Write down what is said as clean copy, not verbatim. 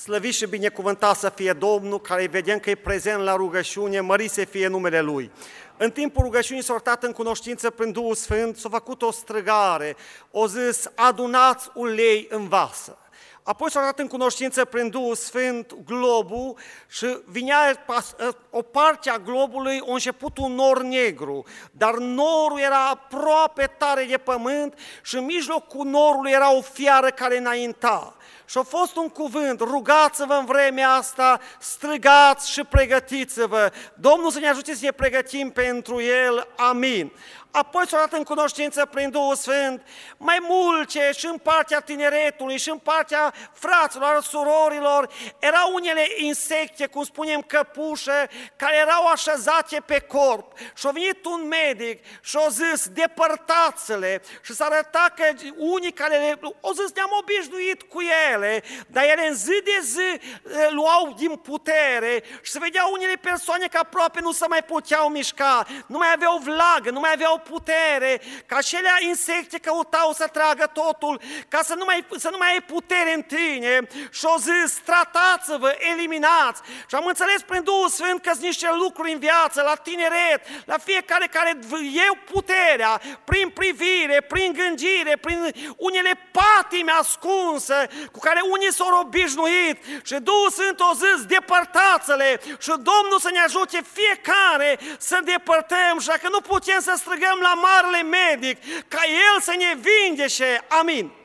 Slăvit și binecuvântat să fie Domnul, care vedem că e prezent la rugăciune, mărit să fie numele Lui. În timpul rugăciunii s-a arătat în cunoștință prin Duhul Sfânt, s-a făcut o strigare, o zis, adunați ulei în vasă. Apoi s-a arătat în cunoștință prin Duhul Sfânt globul și vinea o parte a globului, a început un nor negru, dar norul era aproape tare de pământ și în mijlocul norului era o fiară care înainta. Și a fost un cuvânt, rugați-vă în vremea asta, strigați și pregătiți-vă. Domnul să ne ajute să ne pregătim pentru El. Amin. Apoi s-a dat în cunoștință prin Duhul Sfânt mai multe și în partea tineretului și în partea fraților, surorilor, erau unele insecte, cum spunem căpușe, care erau așezate pe corp. Și a venit un medic și a zis, depărtați-le. Și s-a arătat că unii care au zis, ne-am obișnuit cu ele, dar ele în zi de zi luau din putere și se vedeau unele persoane că aproape nu se mai puteau mișca, nu mai aveau vlagă, nu mai aveau putere, ca acelea insecte căutau să tragă totul, ca să nu mai ai putere în tine. Și au zis, tratați-vă, eliminați. Și am înțeles prin Duhul Sfânt că sunt niște lucruri în viață, la tineret, la fiecare care eu puterea, prin privire, prin gândire, prin unele patimi ascunse, cu care unii s-au obișnuit. Și Duhul Sfânt a zis, depărtați-le. Și Domnul să ne ajute fiecare să depărtăm. Și dacă nu putem să strigăm la marele medic, ca El să ne vindece. Amin.